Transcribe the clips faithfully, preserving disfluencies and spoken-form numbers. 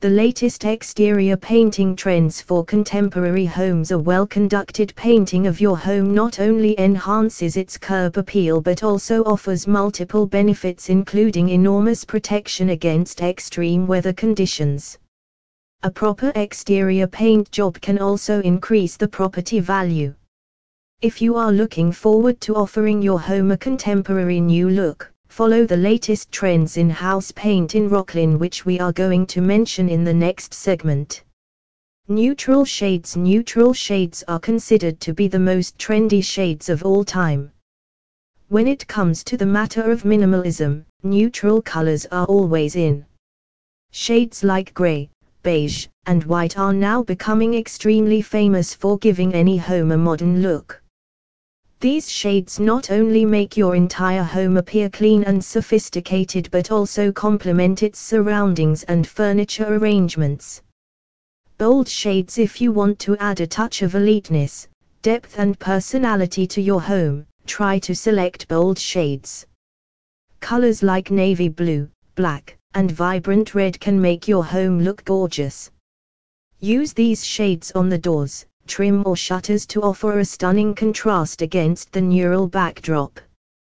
The latest exterior painting trends for contemporary homes. A well-conducted painting of your home not only enhances its curb appeal but also offers multiple benefits, including enormous protection against extreme weather conditions. A proper exterior paint job can also increase the property value. If you are looking forward to offering your home a contemporary new look, follow the latest trends in house paint in Rocklin, which we are going to mention in the next segment. Neutral shades. Neutral shades are considered to be the most trendy shades of all time. When it comes to the matter of minimalism, neutral colors are always in. Shades like gray, beige, and white are now becoming extremely famous for giving any home a modern look. These shades not only make your entire home appear clean and sophisticated but also complement its surroundings and furniture arrangements. Bold shades. If you want to add a touch of eliteness, depth and personality to your home, try to select bold shades. Colors like navy blue, black, and vibrant red can make your home look gorgeous. Use these shades on the doors, trim or shutters to offer a stunning contrast against the neural backdrop.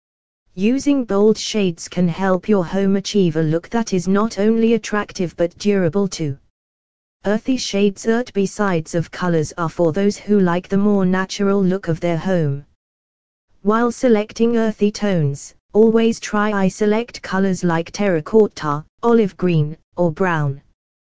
Using bold shades can help your home achieve a look that is not only attractive but durable too. Earthy shades. Earthy sides of colors are for those who like the more natural look of their home. While selecting earthy tones, always try I select colors like terracotta, olive green, or brown.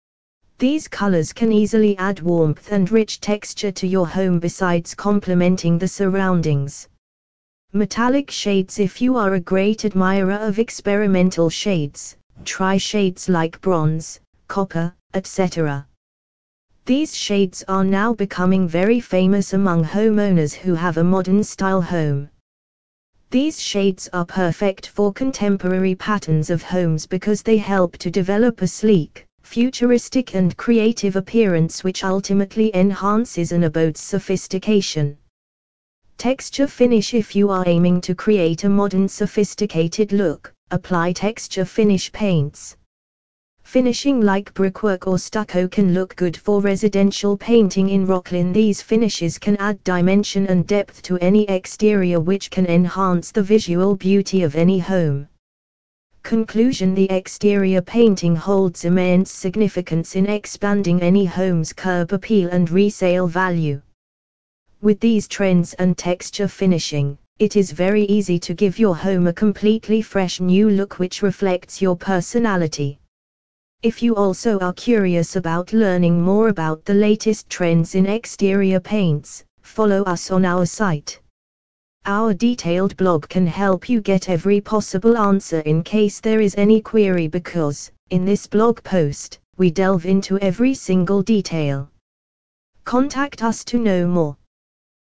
These colors can easily add warmth and rich texture to your home besides complementing the surroundings. Metallic shades. If you are a great admirer of experimental shades, try shades like bronze, copper, et cetera. These shades are now becoming very famous among homeowners who have a modern style home. These shades are perfect for contemporary patterns of homes because they help to develop a sleek, futuristic and creative appearance which ultimately enhances an abode's sophistication. Texture finish. If you are aiming to create a modern sophisticated look, apply texture finish paints. Finishing like brickwork or stucco can look good for residential painting in Rocklin. These finishes can add dimension and depth to any exterior which can enhance the visual beauty of any home. Conclusion. The exterior painting holds immense significance in expanding any home's curb appeal and resale value. With these trends and texture finishing, it is very easy to give your home a completely fresh new look which reflects your personality. If you also are curious about learning more about the latest trends in exterior paints, follow us on our site. Our detailed blog can help you get every possible answer in case there is any query, because, in this blog post, we delve into every single detail. Contact us to know more.